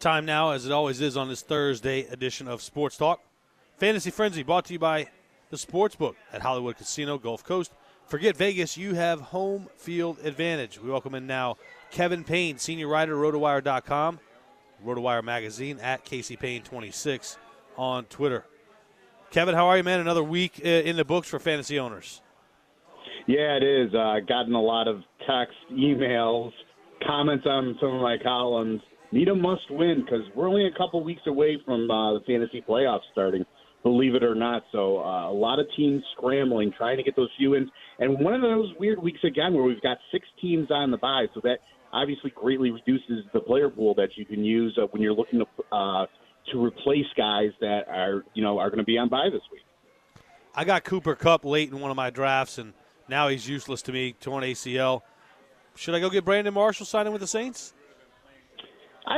time now, as it always is on this Thursday edition of Sports Talk. Fantasy Frenzy brought to you by the Sportsbook at Hollywood Casino, Gulf Coast. Forget Vegas, you have home field advantage. We welcome in now Kevin Payne, senior writer, RotoWire.com, RotoWire Magazine, at CaseyPayne26 on Twitter. Kevin, how are you, man? Another week in the books for fantasy owners. Yeah, it is. Gotten a lot of text, emails, comments on some of my columns. Need a must-win because we're only a couple weeks away from the fantasy playoffs starting, believe it or not. So a lot of teams scrambling, trying to get those few wins. And one of those weird weeks again where we've got 6 teams on the bye, so that obviously greatly reduces the player pool that you can use when you're looking to replace guys that are going to be on bye this week. I got Cooper Kupp late in one of my drafts, and now he's useless to me, torn ACL. Should I go get Brandon Marshall signing with the Saints? I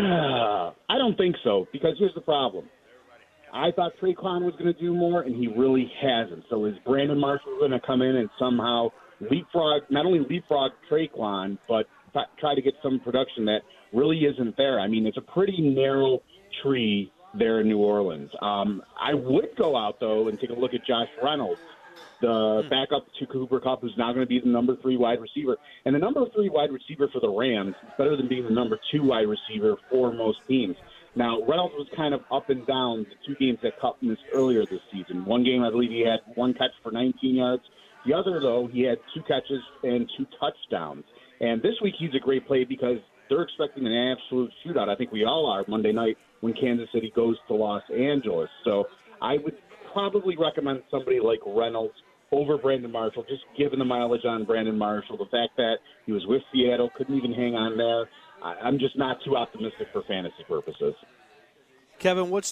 don't think so, because here's the problem. I thought Traquan was going to do more, and he really hasn't. So is Brandon Marshall going to come in and somehow not only leapfrog Traquan, but try to get some production that really isn't there? I mean, it's a pretty narrow tree there in New Orleans. I would go out, though, and take a look at Josh Reynolds, the backup to Cooper Kupp, who's now going to be the number 3 wide receiver. And the number 3 wide receiver for the Rams is better than being the number 2 wide receiver for most teams. Now, Reynolds was kind of up and down the 2 games that Kupp missed earlier this season. One game, I believe he had 1 catch for 19 yards. The other, though, he had 2 catches and 2 touchdowns. And this week he's a great play because they're expecting an absolute shootout. I think we all are Monday night when Kansas City goes to Los Angeles. So I would probably recommend somebody like Reynolds over Brandon Marshall, just given the mileage on Brandon Marshall, the fact that he was with Seattle, couldn't even hang on there. I'm just not too optimistic for fantasy purposes. Kevin, what's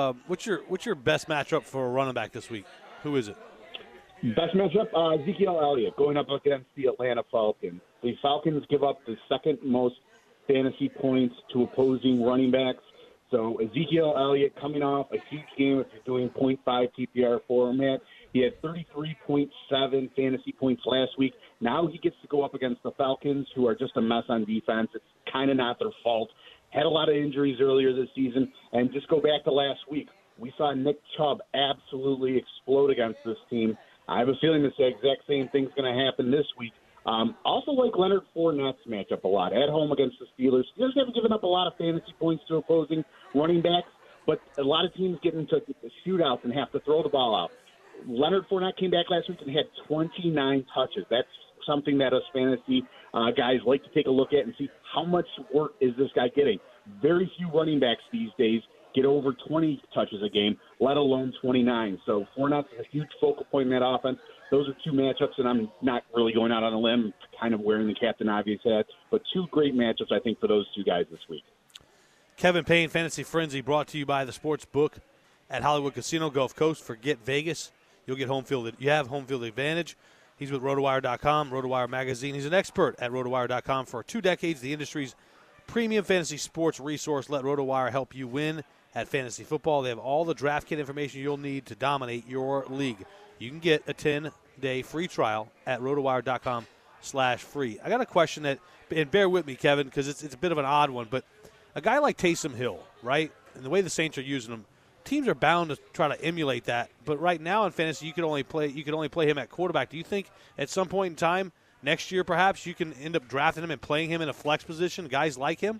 your best matchup for a running back this week? Who is it? Best matchup, Ezekiel Elliott going up against the Atlanta Falcons. The Falcons give up the second most fantasy points to opposing running backs. So Ezekiel Elliott coming off a huge game if you're doing 0.5 PPR format. He had 33.7 fantasy points last week. Now he gets to go up against the Falcons, who are just a mess on defense. It's kind of not their fault. Had a lot of injuries earlier this season. And just go back to last week. We saw Nick Chubb absolutely explode against this team. I have a feeling the exact same thing's going to happen this week. Also like Leonard Fournette's matchup a lot. At home against the Steelers. Steelers haven't given up a lot of fantasy points to opposing running backs, but a lot of teams get into shootouts and have to throw the ball out. Leonard Fournette came back last week and had 29 touches. That's something that us fantasy guys like to take a look at and see how much work is this guy getting. Very few running backs these days get over 20 touches a game, let alone 29. So Fournette's a huge focal point in that offense. Those are 2 matchups, and I'm not really going out on a limb, kind of wearing the Captain Obvious hat, but 2 great matchups, I think, for those 2 guys this week. Kevin Payne, Fantasy Frenzy, brought to you by the Sportsbook at Hollywood Casino, Gulf Coast. Forget Vegas. You'll get home field. You have home field advantage. He's with RotoWire.com, RotoWire Magazine. He's an expert at RotoWire.com for 2 decades, the industry's premium fantasy sports resource. Let RotoWire help you win at fantasy football. They have all the draft kit information you'll need to dominate your league. You can get a 10-day free trial at RotoWire.com/free. I got a question and bear with me, Kevin, because it's a bit of an odd one, but a guy like Taysom Hill, right, and the way the Saints are using him, teams are bound to try to emulate that. But right now in fantasy, you can only play him at quarterback. Do you think at some point in time next year, perhaps you can end up drafting him and playing him in a flex position? Guys like him.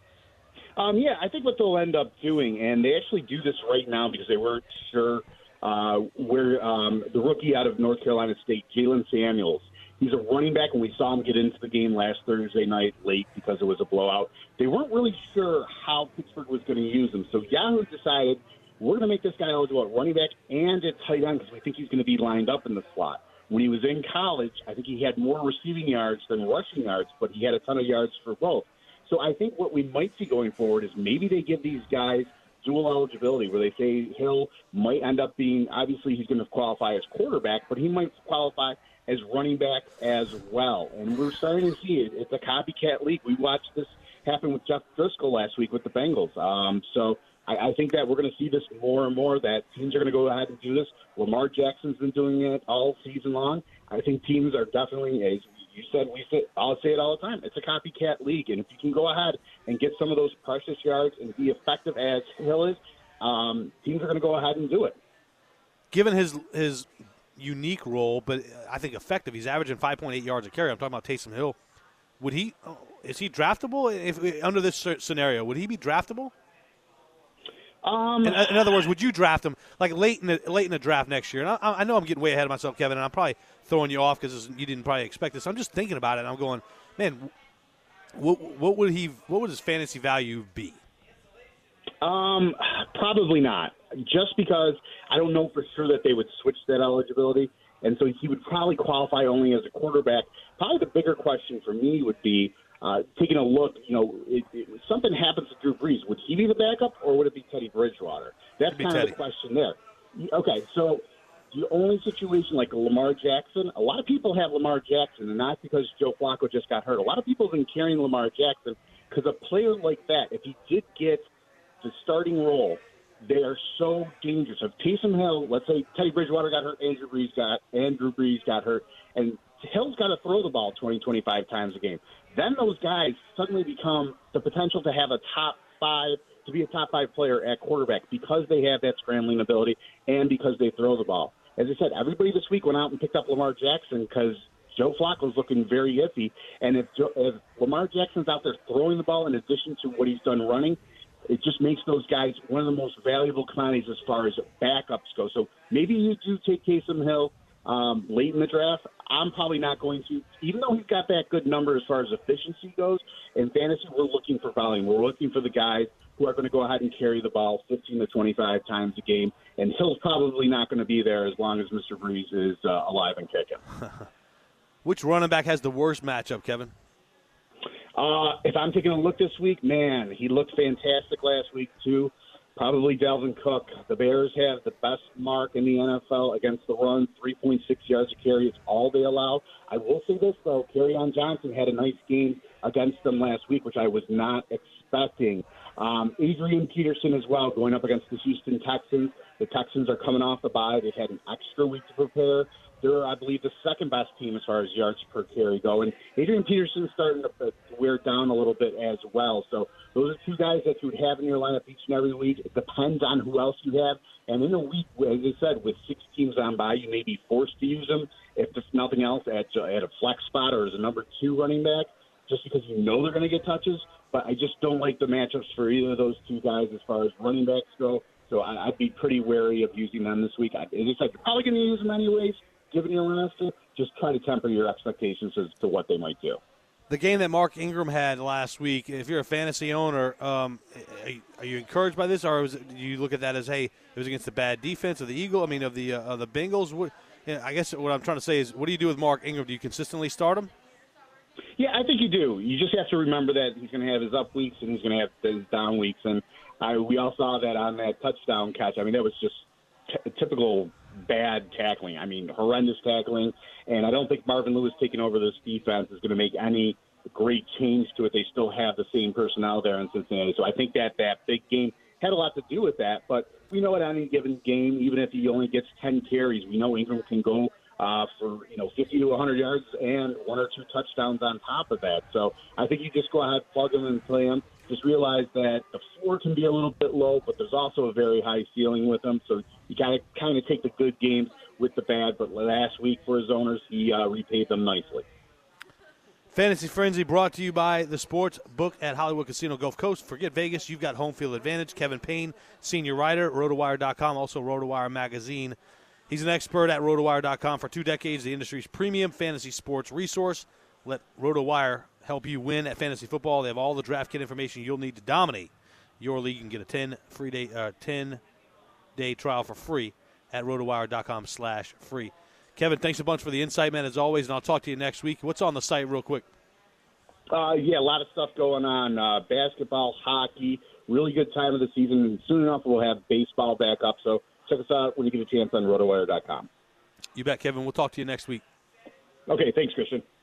Yeah, I think what they'll end up doing, and they actually do this right now because they weren't sure where the rookie out of North Carolina State, Jalen Samuels. He's a running back, and we saw him get into the game last Thursday night late because it was a blowout. They weren't really sure how Pittsburgh was going to use him, so Yahoo decided we're going to make this guy eligible at running back and at tight end because we think he's going to be lined up in the slot. When he was in college, I think he had more receiving yards than rushing yards, but he had a ton of yards for both. So I think what we might see going forward is maybe they give these guys dual eligibility where they say Hill might end up being, obviously he's going to qualify as quarterback, but he might qualify as running back as well. And we're starting to see it. It's a copycat league. We watched this happen with Jeff Driscoll last week with the Bengals. So I think that we're going to see this more and more, that teams are going to go ahead and do this. Lamar Jackson's been doing it all season long. I think teams are definitely, as I'll say it all the time. It's a copycat league, and if you can go ahead and get some of those precious yards and be effective as Hill is, teams are going to go ahead and do it. Given his unique role, but I think effective, he's averaging 5.8 yards a carry. I'm talking about Taysom Hill. Is he draftable if under this scenario? Would he be draftable? In other words, would you draft him like late in the draft next year? And I know I'm getting way ahead of myself, Kevin, and I'm probably throwing you off because you didn't probably expect this. I'm just thinking about it, and I'm going, man, what would his fantasy value be? Probably not. Just because I don't know for sure that they would switch that eligibility, and so he would probably qualify only as a quarterback. Probably the bigger question for me would be taking a look. If something happens to Drew Brees, would he be the backup or would it be Teddy Bridgewater? That's kind of the question there. Okay, so the only situation like Lamar Jackson, a lot of people have Lamar Jackson, and not because Joe Flacco just got hurt. A lot of people have been carrying Lamar Jackson because a player like that, if he did get the starting role, they are so dangerous. If Taysom Hill, let's say Teddy Bridgewater got hurt, Andrew Brees got hurt, and Hill's got to throw the ball 20, 25 times a game. Then those guys suddenly become the potential to have a top five player at quarterback because they have that scrambling ability and because they throw the ball. As I said, everybody this week went out and picked up Lamar Jackson because Joe Flacco's looking very iffy. And if Lamar Jackson's out there throwing the ball in addition to what he's done running, it just makes those guys one of the most valuable commodities as far as backups go. So maybe you do take Taysom Hill late in the draft. I'm probably not going to, even though he's got that good number as far as efficiency goes. In fantasy, we're looking for volume. We're looking for the guys who are going to go ahead and carry the ball 15 to 25 times a game. And Hill's probably not going to be there as long as Mr. Brees is alive and kicking. Which running back has the worst matchup, Kevin? If I'm taking a look this week, man, he looked fantastic last week too. Probably Dalvin Cook. The Bears have the best mark in the NFL against the run, 3.6 yards a carry. It's all they allow. I will say this, though. Kerryon Johnson had a nice game against them last week, which I was not expecting. Adrian Peterson as well, going up against the Houston Texans. The Texans are coming off the bye. They've had an extra week to prepare. They're, I believe, the second-best team as far as yards per carry go. And Adrian Peterson's starting to wear down a little bit as well. So those are two guys that you would have in your lineup each and every week. It depends on who else you have. And in a week, as I said, with 6 teams on bye, you may be forced to use them, if there's nothing else, at a flex spot or as a number 2 running back, just because you know they're going to get touches. But I just don't like the matchups for either of those two guys as far as running backs go. So I'd be pretty wary of using them this week. As I said, you're probably going to use them anyways. Given your roster, just try to temper your expectations as to what they might do. The game that Mark Ingram had last week, if you're a fantasy owner, are you encouraged by this, or do you look at that as, hey, it was against the bad defense of the of the Bengals? I guess what I'm trying to say is, what do you do with Mark Ingram? Do you consistently start him? Yeah, I think you do. You just have to remember that he's going to have his up weeks and he's going to have his down weeks. And we all saw that on that touchdown catch. I mean, that was just typical bad tackling. I mean, horrendous tackling. And I don't think Marvin Lewis taking over this defense is going to make any great change to it. They still have the same personnel there in Cincinnati. So I think that big game had a lot to do with that. But we know at any given game, even if he only gets 10 carries, we know Ingram can go for 50 to 100 yards and 1 or 2 touchdowns on top of that. So I think you just go ahead, plug him and play him. Just realize that the floor can be a little bit low, but there's also a very high ceiling with him. So you got to kind of take the good games with the bad. But last week for his owners, he repaid them nicely. Fantasy Frenzy brought to you by the Sports Book at Hollywood Casino Gulf Coast. Forget Vegas, you've got home field advantage. Kevin Payne, senior writer, RotoWire.com, also RotoWire Magazine. He's an expert at RotoWire.com for 2 decades, the industry's premium fantasy sports resource. Let RotoWire help you win at fantasy football. They have all the draft kit information you'll need to dominate your league. You can get a 10-day trial for free at RotoWire.com/free. Kevin, thanks a bunch for the insight, man, as always, and I'll talk to you next week. What's on the site real quick? Yeah, a lot of stuff going on. Basketball, hockey, really good time of the season. And soon enough, we'll have baseball back up. So check us out when you get a chance on RotoWire.com. You bet, Kevin. We'll talk to you next week. Okay, thanks, Christian.